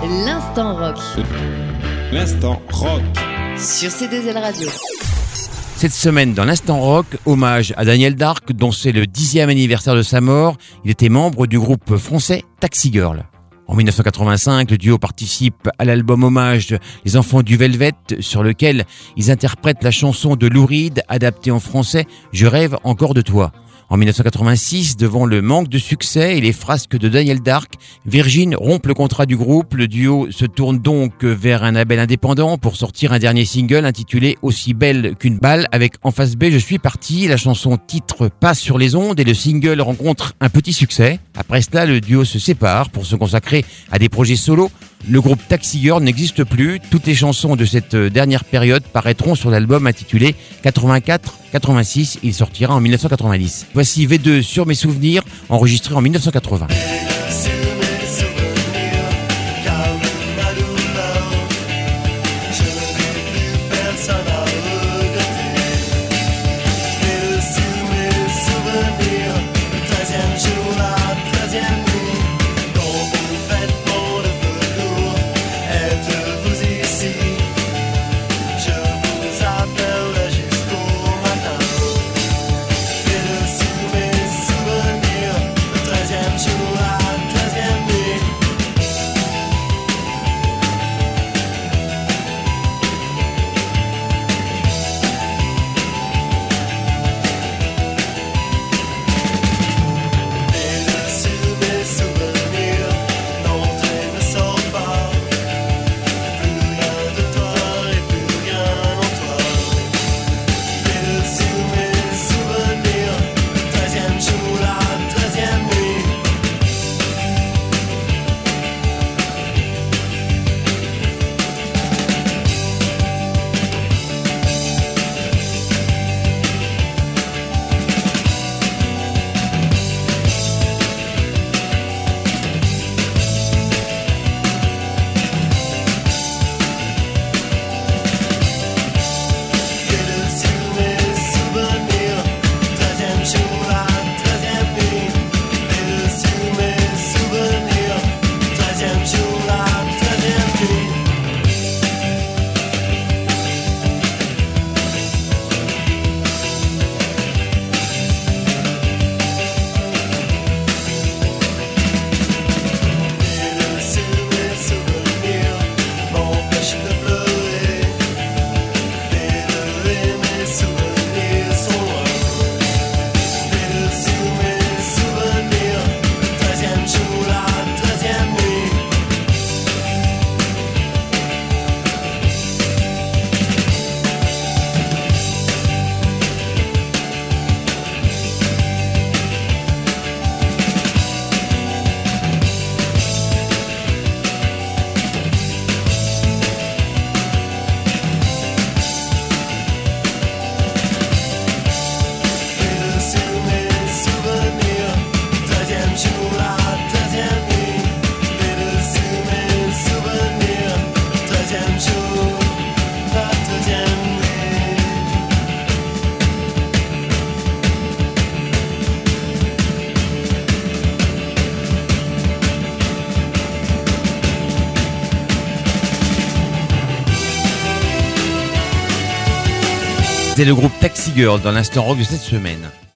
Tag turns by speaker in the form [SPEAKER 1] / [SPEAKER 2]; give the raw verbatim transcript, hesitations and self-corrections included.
[SPEAKER 1] L'instant rock.
[SPEAKER 2] L'instant rock.
[SPEAKER 1] Sur C deux L Radio.
[SPEAKER 3] Cette semaine, dans l'Instant Rock, hommage à Daniel Dark, dont c'est le dixième anniversaire de sa mort. Il était membre du groupe français Taxi Girl. En dix-neuf cent quatre-vingt-cinq, le duo participe à l'album hommage Les Enfants du Velvet, sur lequel ils interprètent la chanson de Lou Reed, adaptée en français « Je rêve encore de toi ». En dix-neuf cent quatre-vingt-six, devant le manque de succès et les frasques de Daniel Dark, Virgin rompt le contrat du groupe. Le duo se tourne donc vers un label indépendant pour sortir un dernier single intitulé « Aussi belle qu'une balle » avec en face B « Je suis parti ». La chanson titre passe sur les ondes et le single rencontre un petit succès. Après cela, le duo se sépare pour se consacrer à des projets solos. Le groupe Taxi Girl n'existe plus. Toutes les chansons de cette dernière période paraîtront sur l'album intitulé quatre-vingt-quatre quatre-vingt-six. Il sortira en dix-neuf cent quatre-vingt-dix. Voici V deux sur mes souvenirs, enregistré en dix-neuf cent quatre-vingts. C'est le groupe Taxi Girl dans l'Instant Rock de cette semaine.